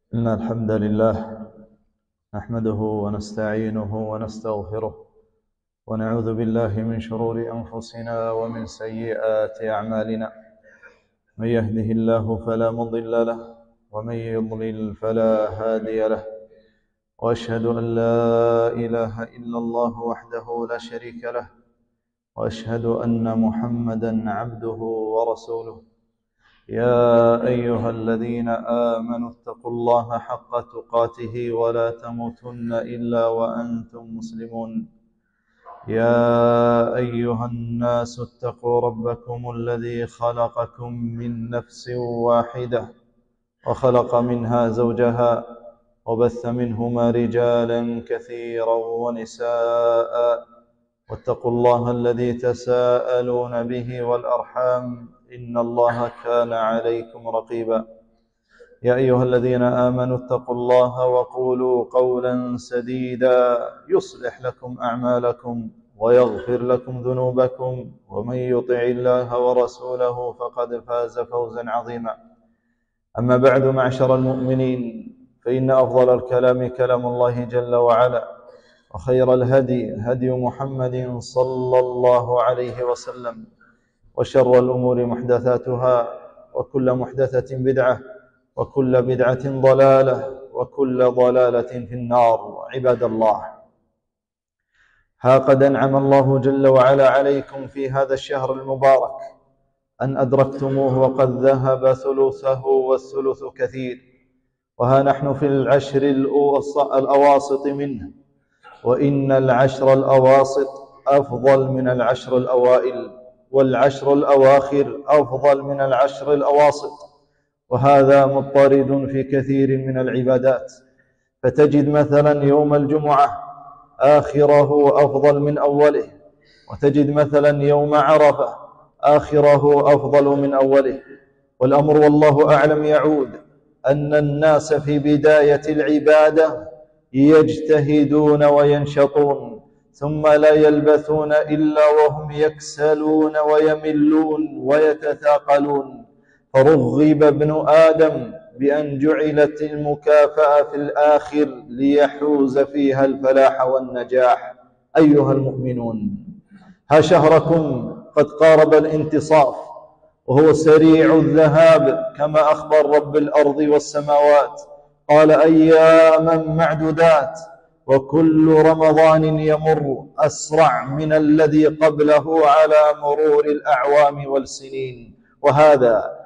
إن الحمد لله نحمده ونستعينه ونستغفره ونعوذ بالله من شرور أنفسنا ومن سيئات أعمالنا. من يهده الله فلا مضل له ومن يضلل فلا هادي له، وأشهد أن لا إله إلا الله وحده لا شريك له، وأشهد أن محمدا عبده ورسوله. يا أيها الذين آمنوا اتقوا الله حق تقاته ولا تموتن إلا وأنتم مسلمون. يا أيها الناس اتقوا ربكم الذي خلقكم من نفس واحدة وخلق منها زوجها وبث منهما رجالا كثيرا ونساء، واتقوا الله الذي تساءلون به والأرحام إن الله كان عليكم رقيبا. يا أيها الذين آمنوا اتقوا الله وقولوا قولا سديدا يصلح لكم أعمالكم ويغفر لكم ذنوبكم، ومن يطع الله ورسوله فقد فاز فوزا عظيما. أما بعد، معشر المؤمنين، فإن أفضل الكلام كلام الله جل وعلا، وخير الهدي هدي محمد صلى الله عليه وسلم، وشر الأمور محدثاتها، وكل محدثة بدعة، وكل بدعة ضلالة، وكل ضلالة في النار. عباد الله، ها قد أنعم الله جل وعلا عليكم في هذا الشهر المبارك أن أدركتموه وقد ذهب ثلثه والثلث كثير، وها نحن في العشر الأواسط منه، وإن العشر الأواسط أفضل من العشر الأوائل، والعشر الأواخر أفضل من العشر الأواسط، وهذا مضطرد في كثير من العبادات. فتجد مثلا يوم الجمعة آخره أفضل من أوله، وتجد مثلا يوم عرفة آخره أفضل من أوله. والأمر والله أعلم يعود أن الناس في بداية العبادة يجتهدون وينشطون، ثم لا يلبثون إلا وهم يكسلون ويملون ويتثاقلون. فرغب ابن آدم بأن جعلت المكافأة في الآخر ليحوز فيها الفلاح والنجاح. أيها المؤمنون، ها شهركم قد قارب الانتصاف، وهو سريع الذهاب كما أخبر رب الأرض والسماوات، قال أياما معدودات، وكل رمضان يمر أسرع من الذي قبله على مرور الأعوام والسنين. وهذا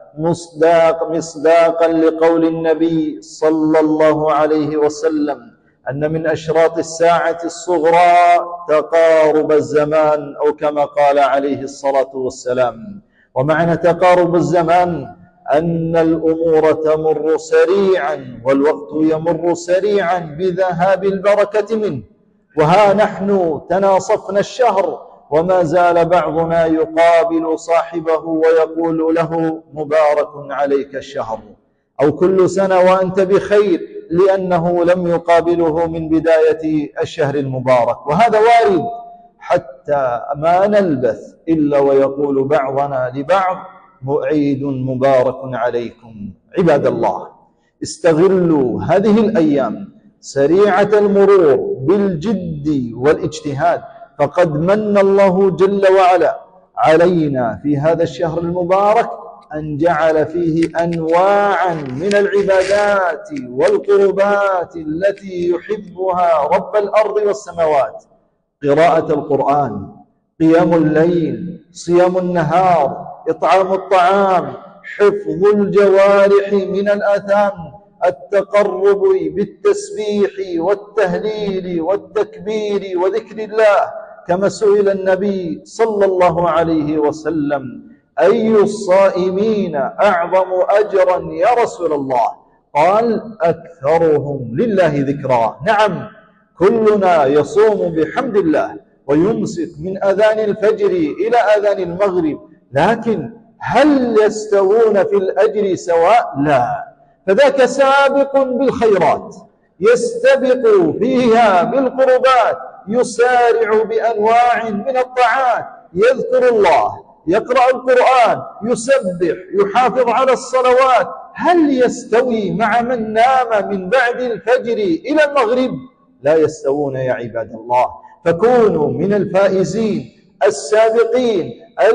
مصداقا لقول النبي صلى الله عليه وسلم أن من أشراط الساعة الصغرى تقارب الزمان، أو كما قال عليه الصلاة والسلام. ومعنى تقارب الزمان أن الأمور تمر سريعا، والوقت يمر سريعا بذهاب البركة منه. وها نحن تناصفنا الشهر، وما زال بعضنا يقابل صاحبه ويقول له مبارك عليك الشهر، أو كل سنة وأنت بخير، لأنه لم يقابله من بداية الشهر المبارك. وهذا وارد حتى ما نلبث إلا ويقول بعضنا لبعض عيد مبارك عليكم. عباد الله، استغلوا هذه الأيام سريعة المرور بالجد والاجتهاد، فقد من الله جل وعلا علينا في هذا الشهر المبارك أن جعل فيه أنواعا من العبادات والقربات التي يحبها رب الأرض والسماوات: قراءة القرآن، قيام الليل، صيام النهار، إطعام الطعام، حفظ الجوارح من الآثام، التقرب بالتسبيح والتهليل والتكبير وذكر الله. كما سئل النبي صلى الله عليه وسلم: أي الصائمين أعظم أجرا يا رسول الله؟ قال: أكثرهم لله ذكرا. نعم، كلنا يصوم بحمد الله ويمسك من أذان الفجر إلى أذان المغرب، لكن هل يستوون في الأجر سواء؟ لا. فذاك سابق بالخيرات، يستبق فيها بالقربات، يسارع بأنواع من الطاعات، يذكر الله، يقرأ القرآن، يسبح، يحافظ على الصلوات، هل يستوي مع من نام من بعد الفجر إلى المغرب؟ لا يستوون يا عباد الله. فكونوا من الفائزين السابقين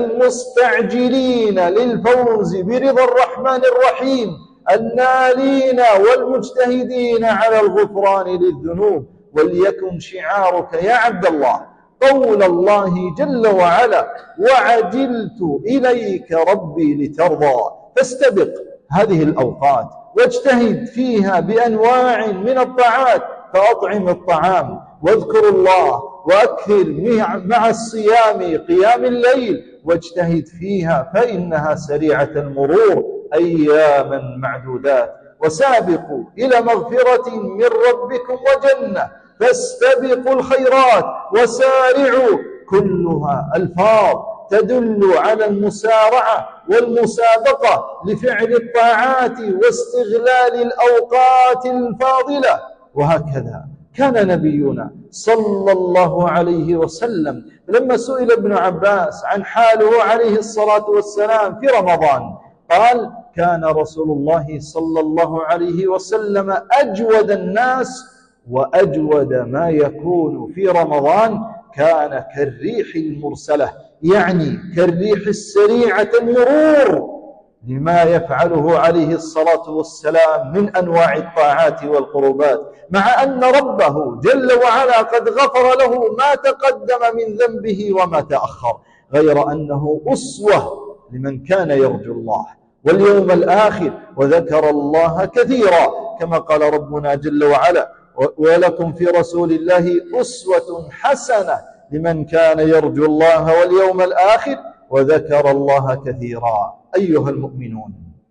المستعجلين للفوز برضا الرحمن الرحيم، النالين والمجتهدين على الغفران للذنوب. وليكن شعارك يا عبد الله قول الله جل وعلا: وعجلت إليك ربي لترضى. فاستبق هذه الأوقات واجتهد فيها بأنواع من الطاعات، فأطعم الطعام واذكر الله، وأكثر مع الصيام قيام الليل، واجتهد فيها فإنها سريعة المرور أياما معدودات. وسابقوا إلى مغفرة من ربكم وجنة، فاستبقوا الخيرات وسارعوا، كلها ألفاظ تدل على المسارعة والمسابقة لفعل الطاعات واستغلال الأوقات الفاضلة. وهكذا كان نبينا صلى الله عليه وسلم لما سئل ابن عباس عن حاله عليه الصلاة والسلام في رمضان قال: كان رسول الله صلى الله عليه وسلم أجود الناس، وأجود ما يكون في رمضان كان كالريح المرسلة، يعني كالريح السريعة المرور، لما يفعله عليه الصلاة والسلام من أنواع الطاعات والقربات، مع أن ربه جل وعلا قد غفر له ما تقدم من ذنبه وما تأخر، غير أنه أسوة لمن كان يرجو الله واليوم الآخر وذكر الله كثيرا، كما قال ربنا جل وعلا: ولكم في رسول الله أسوة حسنة لمن كان يرجو الله واليوم الآخر وذكر الله كثيرا. أيها المؤمنون،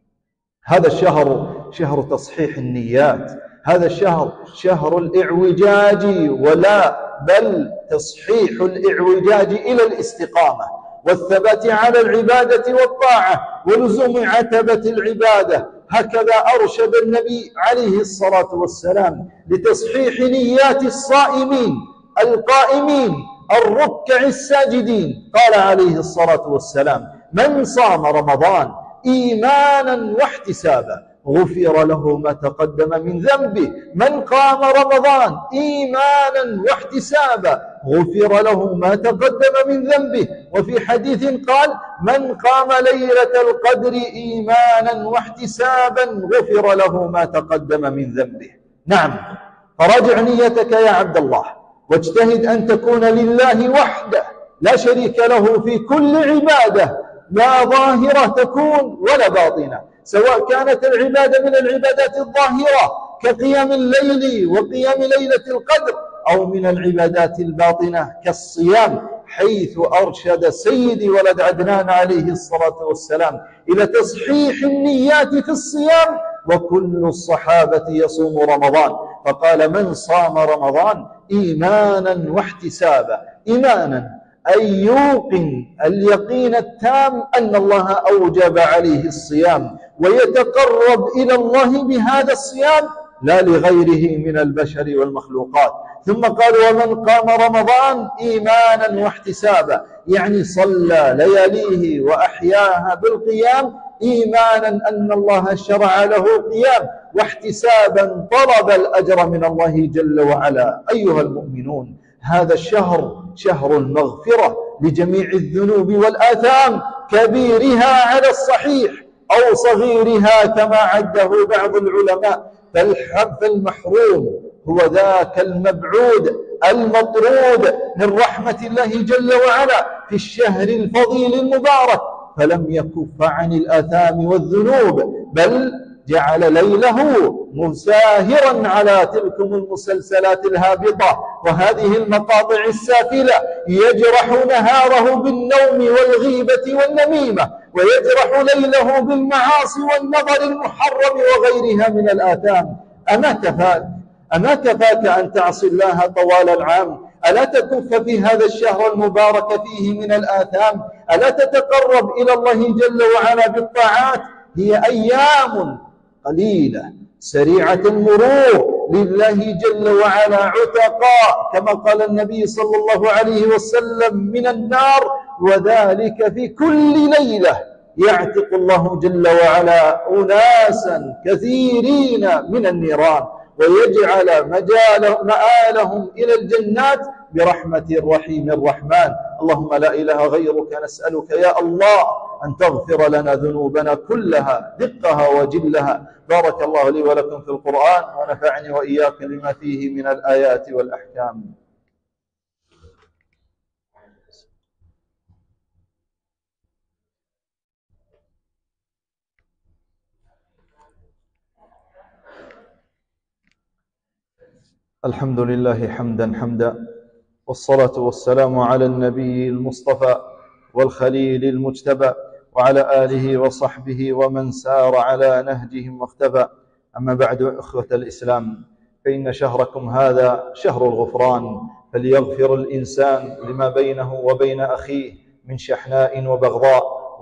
هذا الشهر شهر تصحيح النيات، هذا الشهر شهر الإعوجاج، ولا بل تصحيح الإعوجاج إلى الاستقامة والثبات على العبادة والطاعة ولزوم عتبة العبادة. هكذا أرشد النبي عليه الصلاة والسلام لتصحيح نيات الصائمين القائمين الركع الساجدين. قال عليه الصلاة والسلام: من صام رمضان إيمانا واحتسابا غفر له ما تقدم من ذنبه. من قام رمضان إيمانا واحتسابا غفر له ما تقدم من ذنبه. وفي حديث قال: من قام ليلة القدر إيمانا واحتسابا غفر له ما تقدم من ذنبه. نعم، فراجع نيتك يا عبد الله، واجتهد أن تكون لله وحده لا شريك له في كل عبادة، لا ظاهرة تكون ولا باطنة، سواء كانت العبادة من العبادات الظاهرة كقيام الليل وقيام ليلة القدر، أو من العبادات الباطنة كالصيام، حيث أرشد سيدي ولد عدنان عليه الصلاة والسلام إلى تصحيح النيات في الصيام، وكل الصحابة يصوم رمضان، فقال: من صام رمضان إيمانا واحتسابا. إيمانا أي يوقن اليقين التام أن الله أوجب عليه الصيام، ويتقرب إلى الله بهذا الصيام لا لغيره من البشر والمخلوقات. ثم قال: ومن قام رمضان إيمانا واحتسابا، يعني صلى لياليه وأحياها بالقيام إيمانا أن الله شرع له قيام، واحتسابا طلب الأجر من الله جل وعلا. أيها المؤمنون، هذا الشهر شهر المغفرة لجميع الذنوب والآثام، كبيرها على الصحيح أو صغيرها كما عده بعض العلماء. فالمحروم هو ذاك المبعود المطرود من رحمة الله جل وعلا في الشهر الفضيل المبارك، فلم يكف عن الآثام والذنوب، بل جعل ليله مساهرا على تلكم المسلسلات الهابطة وهذه المقاطع السافلة، يجرح نهاره بالنوم والغيبة والنميمة، ويجرح ليله بالمعاصي والنظر المحرم وغيرها من الآثام. أما كفاك أن تعصي الله طوال العام؟ ألا تكف في هذا الشهر المبارك فيه من الآثام؟ ألا تتقرب إلى الله جل وعلا بالطاعات؟ هي أيام قليلة سريعة المرور لله جل وعلا، عتقاء كما قال النبي صلى الله عليه وسلم من النار، وذلك في كل ليلة يعتق الله جل وعلا أناسا كثيرين من النيران ويجعل مآلهم إلى الجنات برحمة الرحيم الرحمن. اللهم لا إله غيرك نسألك يا الله أن تغفر لنا ذنوبنا كلها دقها وجلها. بارك الله لي ولكم في القرآن ونفعني وإياكم لما فيه من الآيات والأحكام. الحمد لله حمدا حمدا، والصلاة والسلام على النبي المصطفى والخليل المجتبى وعلى آله وصحبه ومن سار على نهجهم واختفى. أما بعد، إخوة الإسلام، فإن شهركم هذا شهر الغفران، فليغفر الإنسان لما بينه وبين أخيه من شحناء وبغضاء،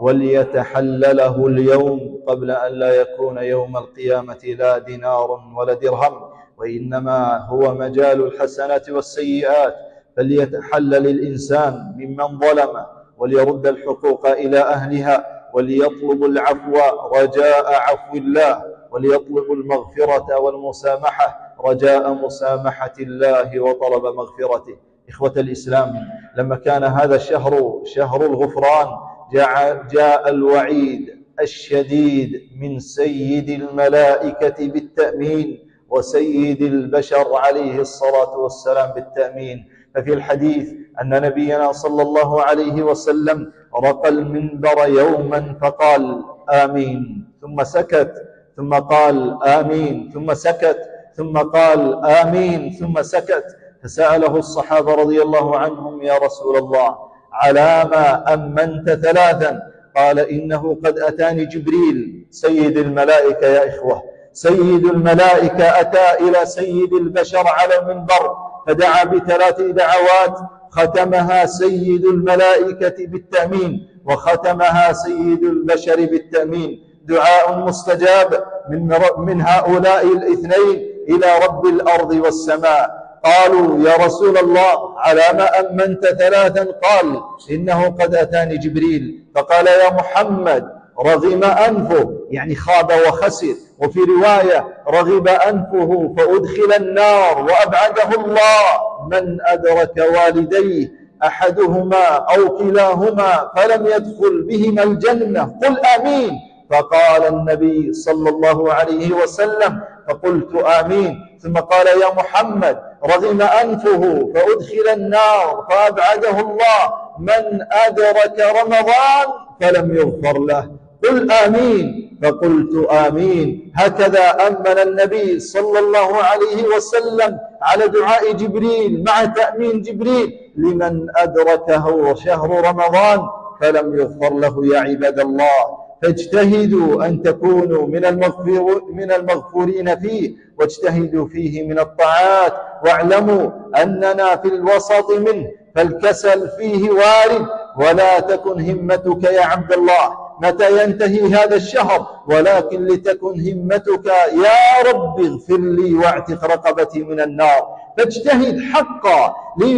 وليتحلله اليوم قبل أن لا يكون يوم القيامة لا دينار ولا درهم، وإنما هو مجال الحسنات والسيئات. فليتحلل الإنسان ممن ظلم، وليرد الحقوق إلى أهلها، وليطلب العفو رجاء عفو الله، وليطلب المغفرة والمسامحة رجاء مسامحة الله وطلب مغفرته. إخوة الإسلام، لما كان هذا الشهر شهر الغفران جاء الوعيد الشديد من سيد الملائكة بالتأمين وسيد البشر عليه الصلاة والسلام بالتأمين. ففي الحديث أن نبينا صلى الله عليه وسلم رقى المنبر يوما فقال آمين، ثم سكت، ثم قال آمين، ثم سكت، ثم قال آمين، ثم سكت. فسأله الصحابة رضي الله عنهم: يا رسول الله، على ما أمنت ثلاثا؟ قال: إنه قد أتاني جبريل. سيد الملائكة يا إخوة، سيد الملائكة أتى إلى سيد البشر على المنبر فدعا بثلاث دعوات، ختمها سيد الملائكة بالتأمين وختمها سيد البشر بالتأمين. دعاء مستجاب من هؤلاء الاثنين إلى رب الأرض والسماء. قالوا: يا رسول الله، على ما أمنت ثلاثا؟ قال: إنه قد أتاني جبريل. فقال: يا محمد، رغم أنفه، يعني خاب وخسر. وفي رواية: رغب أنفه فأدخل النار وأبعده الله من أدرك والديه أحدهما أو كلاهما فلم يدخل بهما الجنة، قل آمين. فقال النبي صلى الله عليه وسلم: فقلت آمين. ثم قال: يا محمد، رغم أنفه فأدخل النار فأبعده الله من أدرك رمضان فلم يغفر له، قل آمين. فقلت آمين. هكذا أمن النبي صلى الله عليه وسلم على دعاء جبريل مع تأمين جبريل لمن أدركه شهر رمضان فلم يغفر له. يا عباد الله، فاجتهدوا أن تكونوا من المغفورين فيه، واجتهدوا فيه من الطاعات، واعلموا أننا في الوسط منه، فالكسل فيه وارد. ولا تكن همتك يا عبد الله متى ينتهي هذا الشهر، ولكن لتكن همتك: يا رب اغفر لي واعتق رقبتي من النار. فاجتهد حقا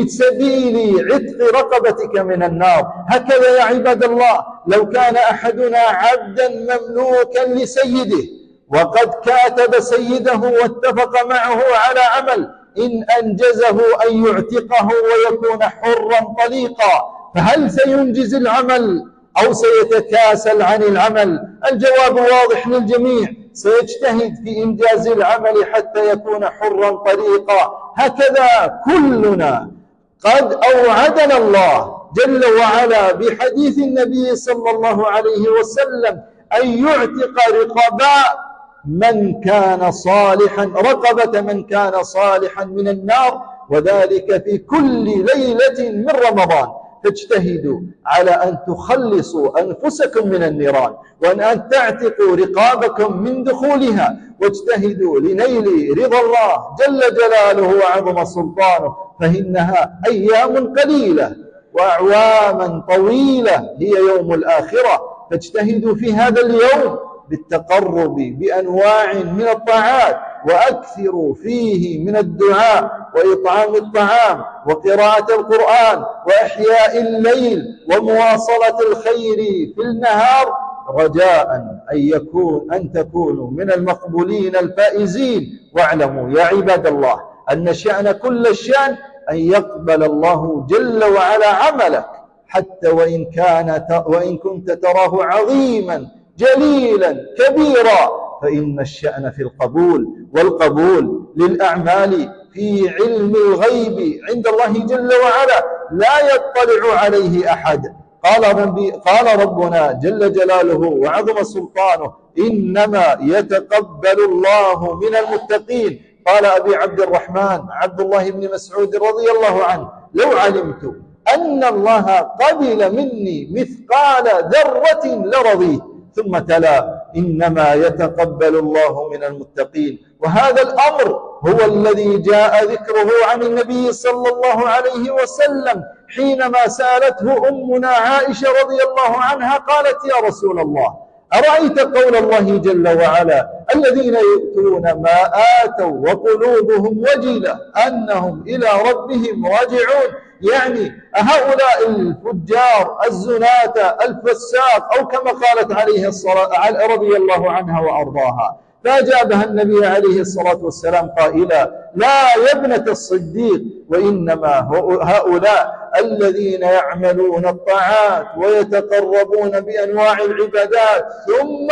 لسبيل عتق رقبتك من النار. هكذا يا عباد الله، لو كان أحدنا عبدا مملوكا لسيده وقد كاتب سيده واتفق معه على عمل، إن أنجزه أن يعتقه ويكون حرا طليقا، فهل سينجز العمل أو سيتكاسل عن العمل؟ الجواب واضح للجميع: سيجتهد في إنجاز العمل حتى يكون حرا طليقا. هكذا كلنا قد أوعدنا الله جل وعلا بحديث النبي صلى الله عليه وسلم أن يعتق رقبة من كان صالحا من النار، وذلك في كل ليلة من رمضان. فاجتهدوا على أن تخلصوا أنفسكم من النيران، وأن تعتقوا رقابكم من دخولها، واجتهدوا لنيل رضا الله جل جلاله وعظم سلطانه، فإنها أيام قليلة وأعواما طويلة هي يوم الآخرة. فاجتهدوا في هذا اليوم بالتقرب بأنواع من الطاعات، وأكثروا فيه من الدعاء وإطعام الطعام وقراءة القرآن وإحياء الليل ومواصلة الخير في النهار رجاء أن تكونوا من المقبولين الفائزين. واعلموا يا عباد الله أن الشأن كل الشأن أن يقبل الله جل وعلا عملك، حتى وإن كنت تراه عظيما جليلا كبيرا، فإن الشأن في القبول، والقبول للأعمال في علم الغيب عند الله جل وعلا لا يطلع عليه أحد. قال ربنا جل جلاله وعظم سلطانه: إنما يتقبل الله من المتقين. قال أبي عبد الرحمن عبد الله بن مسعود رضي الله عنه: لو علمت أن الله قبل مني مثقال ذرة لرضيت. ثم تلا: إنما يتقبل الله من المتقين. وهذا الأمر هو الذي جاء ذكره عن النبي صلى الله عليه وسلم حينما سألته أمنا عائشة رضي الله عنها، قالت: يا رسول الله، أرأيت قول الله جل وعلا: الذين يؤتون ما آتوا وقلوبهم وجلة أنهم إلى ربهم راجعون. يعني هؤلاء الفجار الزناة الفساق، أو كما قالت عليه الصلاة رضي الله عنها وأرضاها. فأجابها النبي عليه الصلاة والسلام قائلا: لا يا ابنة الصديق، وإنما هؤلاء الذين يعملون الطاعات ويتقربون بأنواع العبادات ثم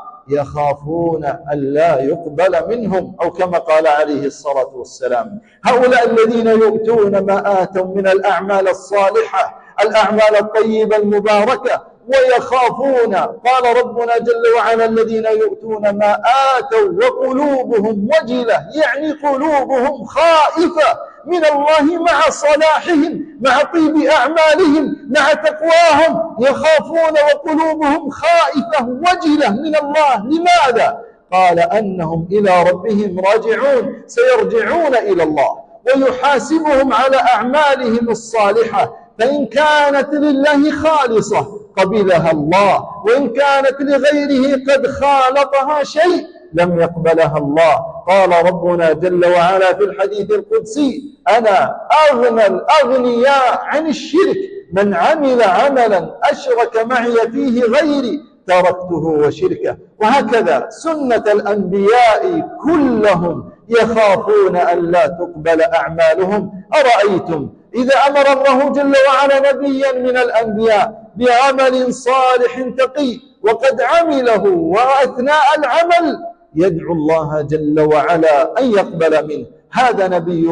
يخافون أن لا يقبل منهم، أو كما قال عليه الصلاة والسلام. هؤلاء الذين يؤتون ما آتوا من الأعمال الصالحة، الأعمال الطيبة المباركة، ويخافون. قال ربنا جل وعلا: الذين يؤتون ما آتوا وقلوبهم وجلة، يعني قلوبهم خائفة من الله مع صلاحهم، مع طيب أعمالهم، مع تقواهم، يخافون وقلوبهم خائفة وجلة من الله. لماذا؟ قال: أنهم إلى ربهم راجعون، سيرجعون إلى الله ويحاسبهم على أعمالهم الصالحة، فإن كانت لله خالصة قبلها الله، وإن كانت لغيره قد خالطها شيء لم يقبلها الله. قال ربنا جل وعلا في الحديث القدسي: أنا أغنى الأغنياء عن الشرك، من عمل عملا أشرك معي فيه غيري تركته وشركه. وهكذا سنة الأنبياء كلهم يخافون أن لا تقبل أعمالهم. أرأيتم إذا أمر الله جل وعلا نبيا من الأنبياء بعمل صالح تقي وقد عمله، وأثناء العمل يدعو الله جل وعلا أن يقبل منه. هذا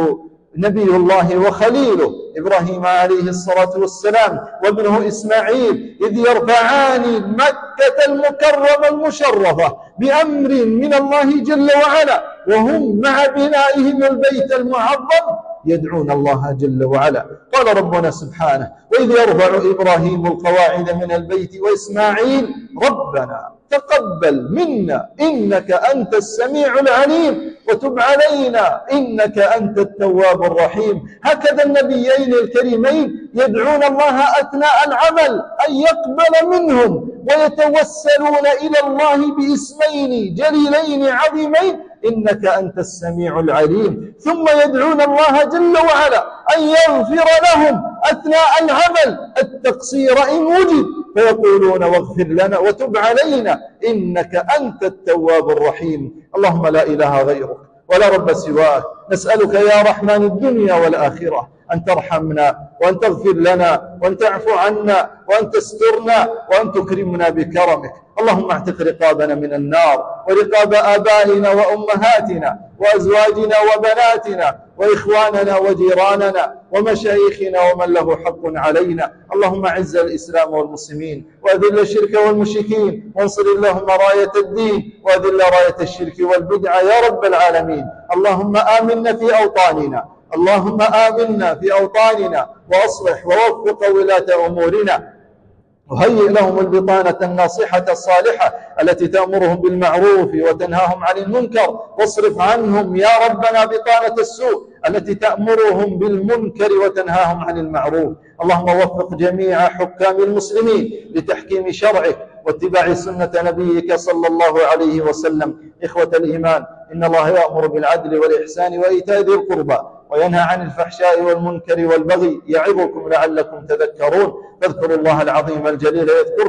نبي الله وخليله إبراهيم عليه الصلاة والسلام وابنه إسماعيل، إذ يرفعان مكة المكرمة المشرفة بأمر من الله جل وعلا، وهم مع بنائهم البيت المعظم يدعون الله جل وعلا. قال ربنا سبحانه: وإذ يرفع إبراهيم القواعد من البيت وإسماعيل ربنا تقبل منا إنك أنت السميع العليم وتب علينا إنك أنت التواب الرحيم. هكذا النبيين الكريمين يدعون الله أثناء العمل أن يقبل منهم، ويتوسلون إلى الله باسمين جليلين عظيمين: إنك أنت السميع العليم. ثم يدعون الله جل وعلا أن يغفر لهم أثناء العمل التقصير إن وجد، فيقولون: واغفر لنا وتب علينا إنك أنت التواب الرحيم. اللهم لا إله غيرك ولا رب سواك، نسألك يا رحمن الدنيا والآخرة أن ترحمنا وأن تغفر لنا وأن تعفو عنا وأن تسترنا وأن تكرمنا بكرمك. اللهم اعتق رقابنا من النار، ورقاب آبائنا وأمهاتنا وأزواجنا وبناتنا وإخواننا وجيراننا ومشايخنا ومن له حق علينا. اللهم اعز الإسلام والمسلمين وأذل الشرك والمشركين، وانصر اللهم راية الدين وأذل راية الشرك والبدع يا رب العالمين. اللهم آمنا في أوطاننا، اللهم آمنا في أوطاننا، وأصلح ووفق ولاة أمورنا، وهيئ لهم البطانة الناصحة الصالحة التي تأمرهم بالمعروف وتنهاهم عن المنكر، واصرف عنهم يا ربنا بطانة السوء التي تأمرهم بالمنكر وتنهاهم عن المعروف. اللهم وفق جميع حكام المسلمين لتحكيم شرعك واتباع سنة نبيك صلى الله عليه وسلم. إخوة الإيمان، إن الله يأمر بالعدل والإحسان وإيتاء ذي القربى وينهى عن الفحشاء والمنكر والبغي، يعظكم لعلكم تذكرون. فاذكروا الله العظيم الجليل يذكركم،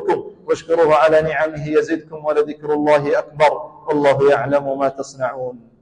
واشكروه على نعمه يزدكم ولذكر الله أكبر والله يعلم ما تصنعون.